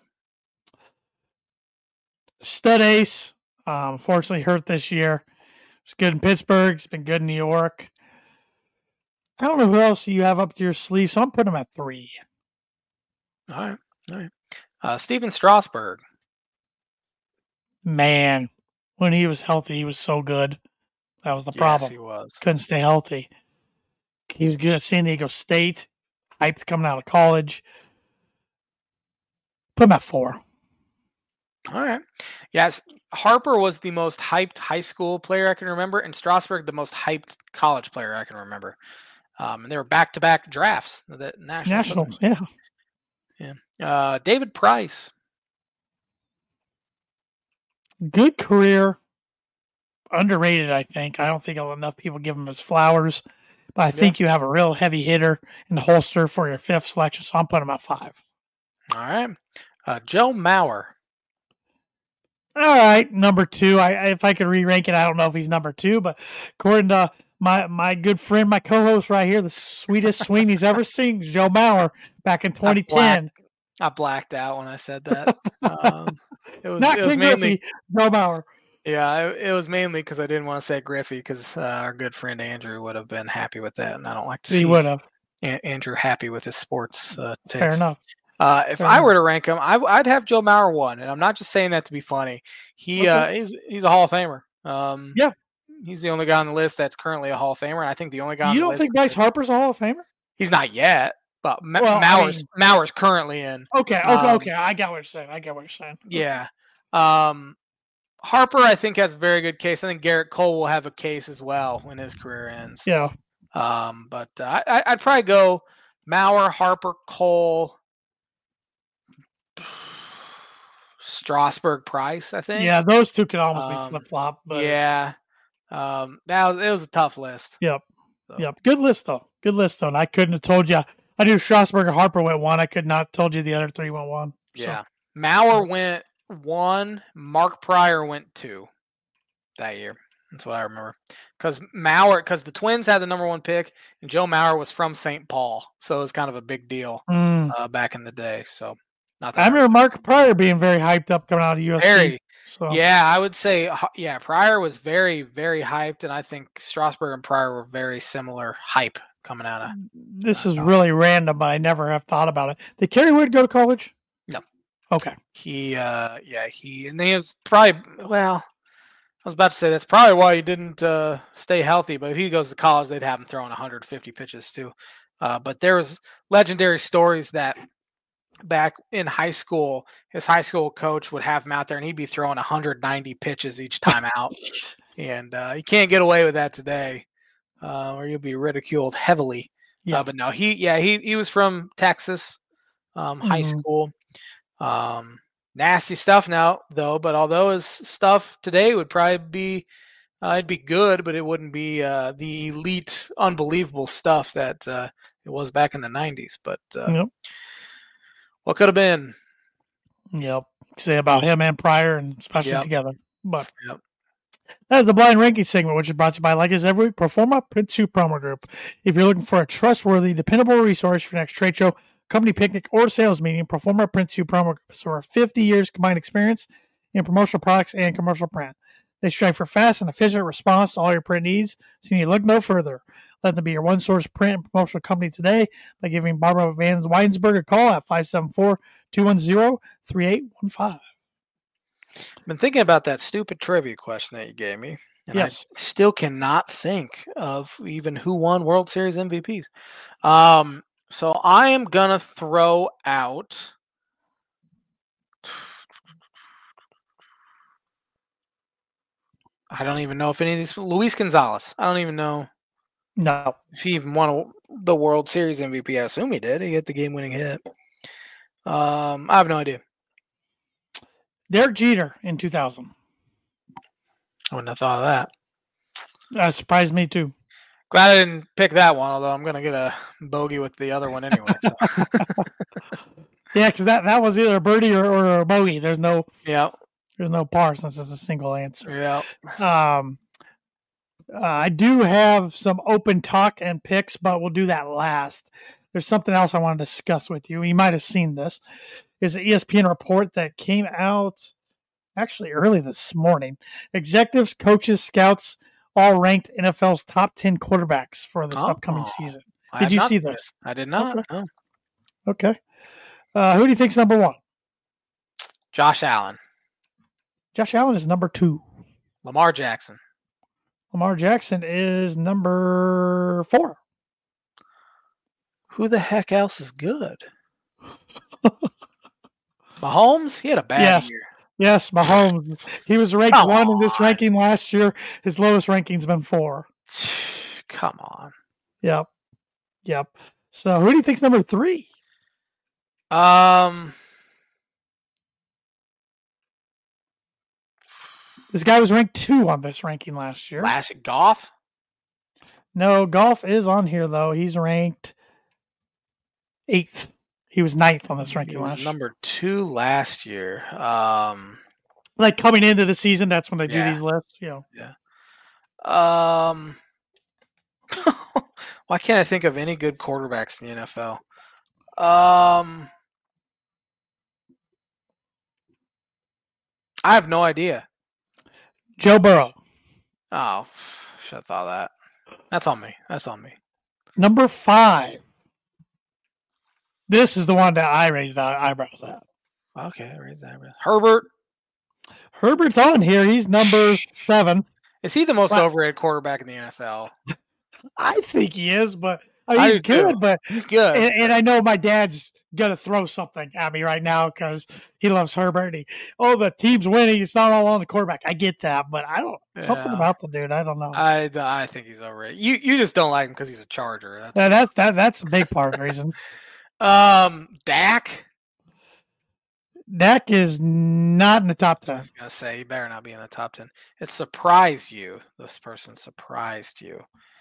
Stud ace. Unfortunately hurt this year. He's good in Pittsburgh. He's been good in New York. I don't know who else you have up to your sleeve, so I'm putting him at 3. All right. Steven Strasburg. Man, when he was healthy, he was so good. That was the problem. Yes, he was. Couldn't stay healthy. He was good at San Diego State. Hyped coming out of college. Put him at 4. All right. Yes, Harper was the most hyped high school player I can remember, and Strasburg the most hyped college player I can remember. And they were back-to-back drafts. The Nationals, yeah. David Price. Good career. Underrated, I think. I don't think enough people give him his flowers. But I think you have a real heavy hitter in the holster for your 5th selection, so I'm putting him at 5. All right. Joe Mauer. All right, number 2. If I could re-rank it, I don't know if he's number 2, but according to my good friend, my co-host right here, the sweetest swing he's ever seen, Joe Mauer, back in 2010. I blacked out when I said that. It was mainly Joe Mauer. Yeah, it was mainly because I didn't want to say Griffey because our good friend Andrew would have been happy with that, and I don't like to see would have. Andrew happy with his sports takes. Fair enough. If I were to rank him, I'd have Joe Mauer 1, and I'm not just saying that to be funny. He's a Hall of Famer. Yeah. He's the only guy on the list that's currently a Hall of Famer, and I think the only guy on the list. You don't think Bryce Harper's a Hall of Famer? He's not yet, but Mauer's currently in. Okay. I got what you're saying. Yeah. Harper, I think, has a very good case. I think Garrett Cole will have a case as well when his career ends. Yeah. But I'd probably go Mauer, Harper, Cole, Strasburg, Price, I think. Yeah, those two could almost be flip-flop. But yeah. It was a tough list. Yep. So. Yep. Good list, though. And I couldn't have told you. I knew Strasburg and Harper went 1. I could not have told you the other 3 went 1. Yeah. So. Mauer went 1. Mark Pryor went 2 that year. That's what I remember. Because the Twins had the number 1 pick, and Joe Mauer was from St. Paul. So it was kind of a big deal back in the day. So I remember Mark Pryor being very hyped up coming out of USC. Very. So. Yeah, I would say, Pryor was very, very hyped, and I think Strasburg and Pryor were very similar hype coming out of. This is really random, but I never have thought about it. Did Kerry Wood go to college? No. Okay. And he was probably, I was about to say that's probably why he didn't stay healthy, but if he goes to college, they'd have him throwing 150 pitches too. But there was legendary stories that back in high school, his high school coach would have him out there and he'd be throwing 190 pitches each time out. And you can't get away with that today, or you'll be ridiculed heavily. Yeah. But no, he was from Texas, high school. Nasty stuff now, though. But although his stuff today would probably be, it'd be good, but it wouldn't be the elite, unbelievable stuff that it was back in the 90s. But what could have been? Yep. say about him and Pryor, and especially Yep. together. But Yep. that is the blind ranking segment, which is brought to you by, like as every week, Performa Print 2 Promo Group. If you're looking for a trustworthy, dependable resource for your next trade show, company picnic, or sales meeting, Performa Print 2 Promo Group is over 50 years combined experience in promotional products and commercial print. They strive for fast and efficient response to all your print needs, so you need to look no further. Let them be your one-source print and promotional company today by giving Barbara Van Weinsberg a call at 574-210-3815. I've been thinking about that stupid trivia question that you gave me, and Yes. I still cannot think of even who won World Series MVPs. So I am gonna throw out. I don't even know if any of these. Luis Gonzalez. I don't even know No. if he even won the World Series MVP. I assume he did. He hit the game-winning hit. I have no idea. Derek Jeter in 2000. I wouldn't have thought of that. That surprised me too. Glad I didn't pick that one, although I'm going to get a bogey with the other one anyway. So. Yeah, because that was either a birdie or a bogey. There's no par since it's a single answer. Yeah. I do have some open talk and picks, but we'll do that last. There's something else I want to discuss with you. You might have seen this. It's an ESPN report that came out actually early this morning. Executives, coaches, scouts all ranked NFL's top 10 quarterbacks for this upcoming season. Did you see this? I did not. Okay. No. Okay. Who do you think's number one? Josh Allen. Josh Allen is number 2. Lamar Jackson. Lamar Jackson is number 4. Who the heck else is good? Mahomes? He had a bad year. Yes, Mahomes. He was ranked 1 in this ranking last year. His lowest ranking's been 4. Come on. Yep. So who do you think's number 3? This guy was ranked 2 on this ranking last year. Goff? No, Goff is on here though. He's ranked 8th. He was 9th on this ranking last year. Number 2 last year. Like coming into the season, that's when they do these lists. Yeah. Why can't I think of any good quarterbacks in the NFL? I have no idea. Joe Burrow. Oh, should have thought of that. That's on me. Number 5. This is the one that I raised the eyebrows at. Okay, raise the eyebrows. Herbert. Herbert's on here. He's number 7. Is he the most overrated quarterback in the NFL? I think he is, but he's good. But he's good. And I know my dad's gonna throw something at me right now because he loves Herbert. The team's winning. It's not all on the quarterback. I get that, but I don't. Something about the dude. I don't know. I think he's overrated. You just don't like him because he's a Charger. That's a big part of the reason. Dak. Dak is not in the top 10. I was gonna say he better not be in the top 10. It surprised you. This person surprised you.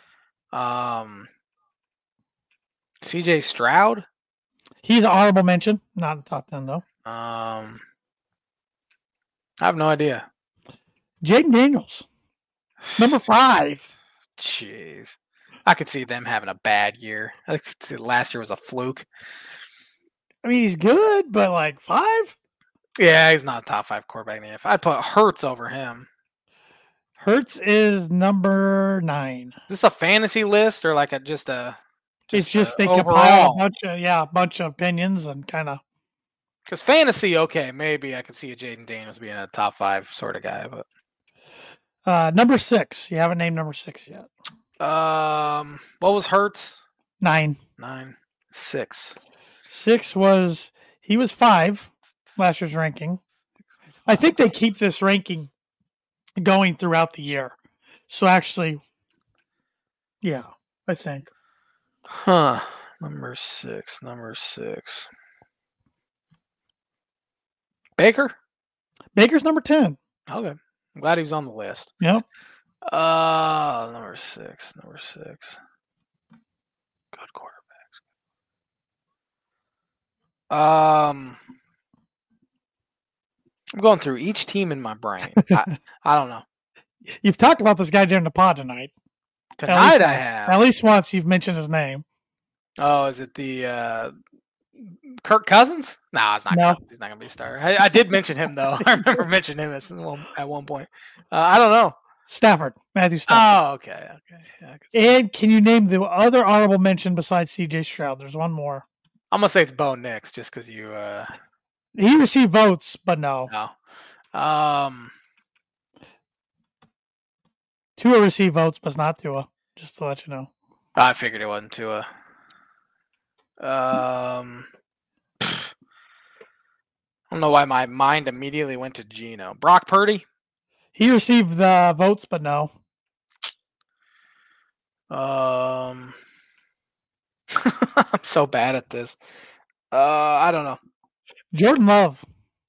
CJ Stroud. He's an honorable mention, not in the top 10 though. I have no idea. Jaden Daniels, number 5. Jeez, I could see them having a bad year. I could see last year was a fluke. I mean, he's good, but like 5? Yeah, he's not a top 5 quarterback in the NFL. I'd put Hurts over him. Hurts is number 9. Is this a fantasy list or like just a? It's just they compile a bunch of opinions and kind of. Because fantasy, okay, maybe I could see a Jaden Daniels being a top 5 sort of guy, but number 6. You haven't named number 6 yet. What was Hurts? 9. 6. 6 was he was 5 last year's ranking. I think they keep this ranking going throughout the year. So actually, yeah, I think. Huh. Number 6. Baker? Baker's number 10. Okay. I'm glad he was on the list. Yep. Number 6. Good quarterbacks. I'm going through each team in my brain. I don't know. You've talked about this guy during the pod tonight. Tonight I have. At least once you've mentioned his name. Oh, is it the Kirk Cousins? No, it's not. No. He's not going to be a starter. I did mention him, though. I remember mentioning him at one point. I don't know. Matthew Stafford. Oh, okay. Yeah, and can you name the other honorable mention besides C.J. Stroud? There's one more. I'm going to say it's Bo Nix just because you... He received votes, but no. Tua received votes, but not Tua, just to let you know. I figured it wasn't Tua. I don't know why my mind immediately went to Geno. Brock Purdy? He received the votes, but no. I'm so bad at this. I don't know. Jordan Love.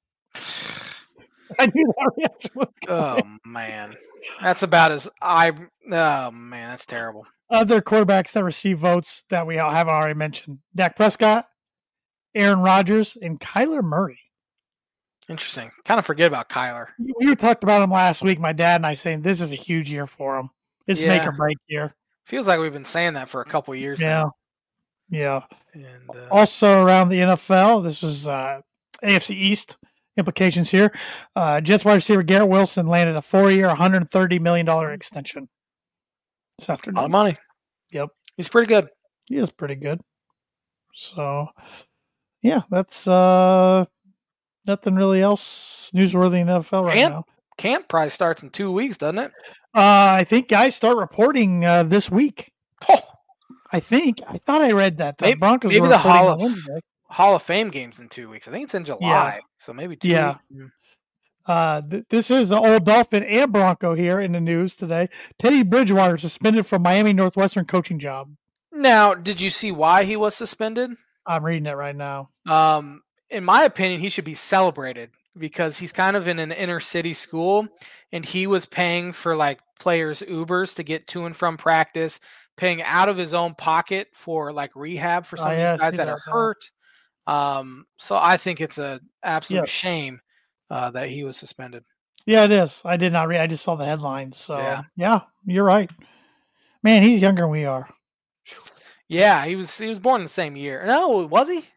I knew that reaction was coming. Oh, man. That's about as oh, man, that's terrible. Other quarterbacks that receive votes that we haven't already mentioned. Dak Prescott, Aaron Rodgers, and Kyler Murray. Interesting. Kind of forget about Kyler. We talked about him last week, my dad and I, saying this is a huge year for him. It's make or break year. Feels like we've been saying that for a couple of years now. Yeah. And also around the NFL, this was AFC East implications here. Jets wide receiver Garrett Wilson landed a 4-year, $130 million extension this afternoon. A lot of money. Yep. He's pretty good. He is pretty good. So, yeah, that's nothing really else newsworthy in the NFL now. Camp probably starts in 2 weeks, doesn't it? I think guys start reporting this week. Oh. I thought I read that. The Broncos maybe were the Hall of Fame game's in 2 weeks. I think it's in July. So maybe 2 weeks. This is an old Dolphin and Bronco here in the news today. Teddy Bridgewater suspended from Miami Northwestern coaching job. Now, did you see why he was suspended? I'm reading it right now. In my opinion, he should be celebrated because he's kind of in an inner city school and he was paying for like players' Ubers to get to and from practice, paying out of his own pocket for like rehab for some of these guys that are hurt. So I think it's an absolute shame that he was suspended. Yeah, it is. I did not read. I just saw the headlines. So yeah, you're right. Man, he's younger than we are. Yeah, he was born in the same year. No, was he?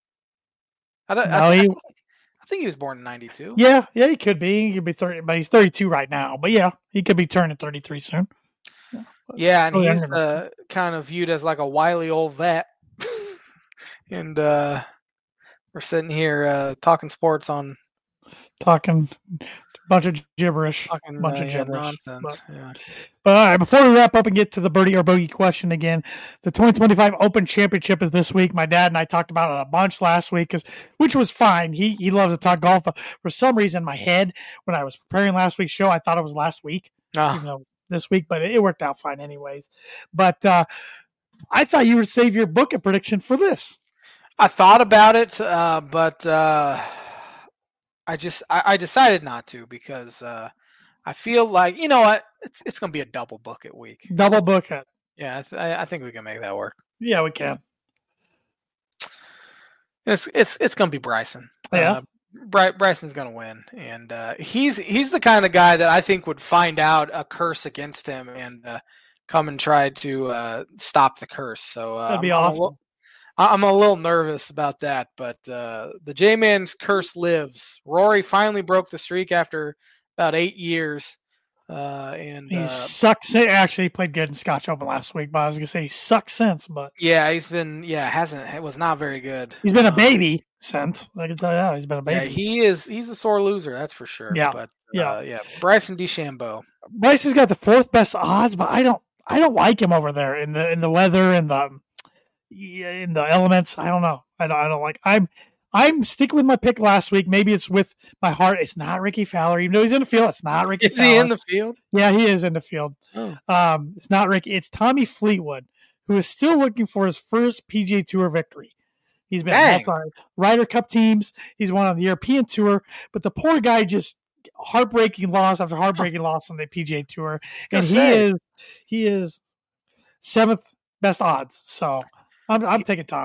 I think he was born in 92. Yeah, he could be. He could be 30, but he's 32 right now. But yeah, he could be turning 33 soon. Yeah, and he's kind of viewed as like a wily old vet. And we're sitting here talking sports talking a bunch of gibberish. Nonsense. But all right, before we wrap up and get to the birdie or bogey question again, the 2025 Open Championship is this week. My dad and I talked about it a bunch last week, which was fine. He loves to talk golf, but for some reason, in my head, when I was preparing last week's show, I thought it was last week, even though this week, but it worked out fine anyways. But I thought you would save your bucket prediction for this. I thought about it, but I decided not to because I feel like, you know what, it's going to be a double bucket week. Double bucket. Yeah, I think we can make that work. Yeah, we can. It's going to be Bryson. Yeah. Bryson's going to win, and he's the kind of guy that I think would find out a curse against him and come and try to stop the curse. So that'd be awesome. I'm a little nervous about that, but the J-Man's curse lives. Rory finally broke the streak after about 8 years. And he sucks. Actually, he played good in Scotch Open last week, but I was gonna say he sucks since. But yeah, it was not very good. He's been a baby since. I can tell you that he's been a baby. Yeah, he's a sore loser, that's for sure. Yeah, but Bryson DeChambeau. Bryson's got the 4th best odds, but I don't like him over there in the weather and in the elements. I don't know. I don't like. I'm sticking with my pick last week. Maybe it's with my heart. It's not Ricky Fowler, even though he's in the field. It's not Ricky. Is he in the field? Yeah, he is in the field. Oh. It's not Ricky. It's Tommy Fleetwood, who is still looking for his first PGA Tour victory. He's been Ryder Cup teams. He's won on the European Tour, but the poor guy just heartbreaking loss after heartbreaking loss on the PGA Tour, and he is 7th best odds. So I'm taking Tommy.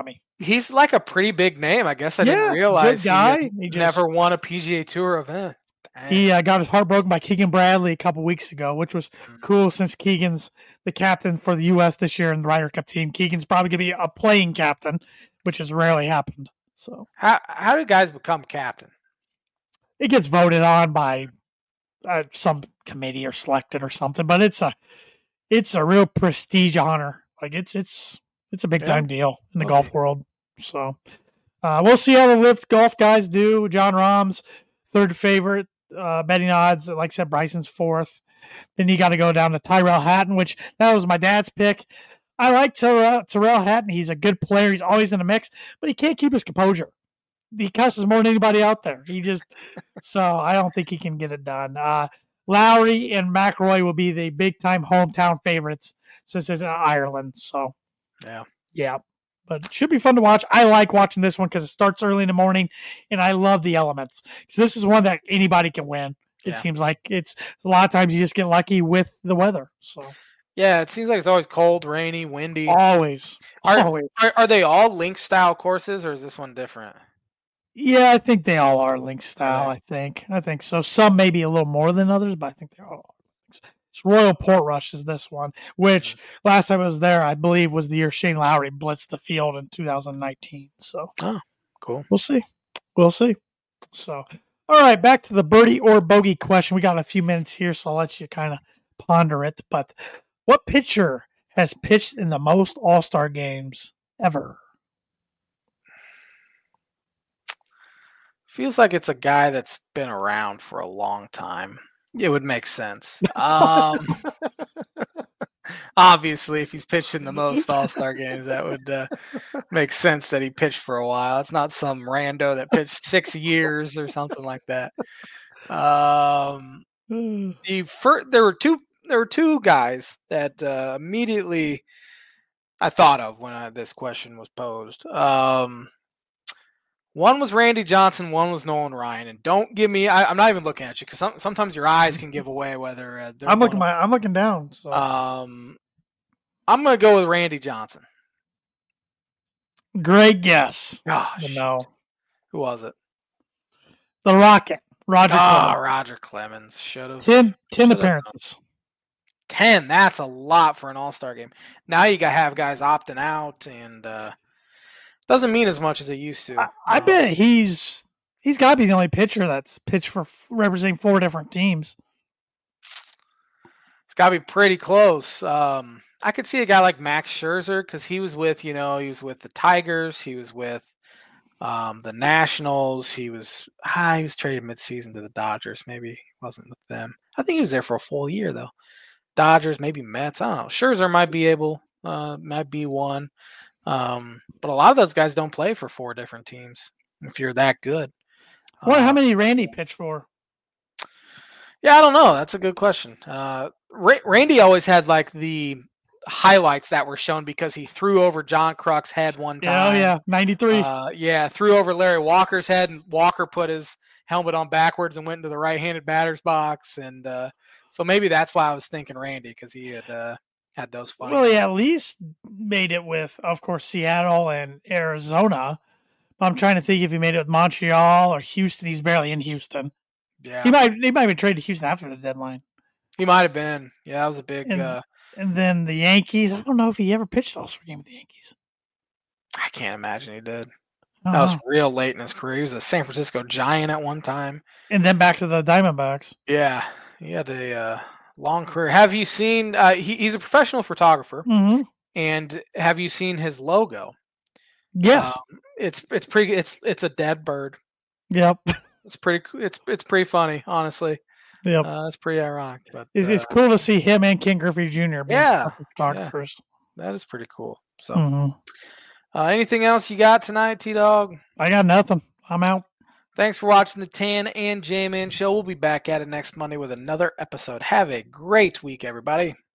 He's like a pretty big name. I guess I didn't realize good guy. He never won a PGA Tour event. Dang. He got his heart broken by Keegan Bradley a couple weeks ago, which was cool since Keegan's the captain for the U.S. this year in the Ryder Cup team. Keegan's probably going to be a playing captain, which has rarely happened. So how do guys become captain? It gets voted on by some committee or selected or something, but it's a real prestige honor. Like it's a big time deal in the golf world. So we'll see how the Lift golf guys do. John Rahm's third favorite betting odds. Like I said, Bryson's fourth. Then you got to go down to Tyrell Hatton, which that was my dad's pick. I like Tyrell Hatton. He's a good player. He's always in the mix, but he can't keep his composure. He cusses more than anybody out there. So I don't think he can get it done. Lowry and McIlroy will be the big time hometown favorites since it's in Ireland. So yeah, but it should be fun to watch. I like watching this one because it starts early in the morning, and I love the elements because this is one that anybody can win. It seems like it's a lot of times you just get lucky with the weather. So yeah, it seems like it's always cold, rainy, windy. Always. Are they all link style courses, or is this one different? Yeah, I think they all are link style. I think so. Some maybe a little more than others, but I think they're all. It's Royal Portrush is this one, which last time I was there, I believe was the year Shane Lowry blitzed the field in 2019. So, cool. We'll see. So, all right, back to the birdie or bogey question. We got a few minutes here, so I'll let you kind of ponder it. But what pitcher has pitched in the most All-Star games ever? Feels like it's a guy that's been around for a long time. It would make sense. Obviously, if he's pitched in the most All-Star games, that would make sense that he pitched for a while. It's not some rando that pitched 6 years or something like that. There were two guys that immediately I thought of when this question was posed. One was Randy Johnson, one was Nolan Ryan, and don't give me. I'm not even looking at you because sometimes your eyes can give away whether. I'm looking down. So. I'm gonna go with Randy Johnson. Great guess. No, who was it? The Rocket, Roger Clemens. Roger Clemens should have 10 appearances. 10. That's a lot for an All-Star game. Now you got to have guys opting out and. Doesn't mean as much as it used to. I bet he's got to be the only pitcher that's pitched for representing 4 different teams. It's got to be pretty close. I could see a guy like Max Scherzer because he was with the Tigers. He was with the Nationals. He was traded midseason to the Dodgers. Maybe he wasn't with them. I think he was there for a full year though. Dodgers, maybe Mets. I don't know. Scherzer might be one. But a lot of those guys don't play for 4 different teams if you're that good. How many Randy pitched for? Yeah, I don't know. That's a good question. Randy always had like the highlights that were shown because he threw over John Kruk's head one time. Oh yeah, 93. Threw over Larry Walker's head, and Walker put his helmet on backwards and went into the right-handed batter's box, and so maybe that's why I was thinking Randy because he had those fun. Well, he at least made it with, of course, Seattle and Arizona. I'm trying to think if he made it with Montreal or Houston. He's barely in Houston. Yeah, he might have been traded to Houston after the deadline. He might have been. Yeah, that was a big. And then the Yankees. I don't know if he ever pitched an All-Star game with the Yankees. I can't imagine he did. That was real late in his career. He was a San Francisco Giant at one time, and then back to the Diamondbacks. Yeah, he had a long career. Have you seen? He's a professional photographer, and have you seen his logo? Yes, it's pretty. It's a dead bird. Yep, it's pretty. It's pretty funny, honestly. Yep, it's pretty ironic. But it's cool to see him and Ken Griffey Jr. being photographers. Yeah, that is pretty cool. So, anything else you got tonight, T-Dog? I got nothing. I'm out. Thanks for watching the Tan and J-Man Show. We'll be back at it next Monday with another episode. Have a great week, everybody.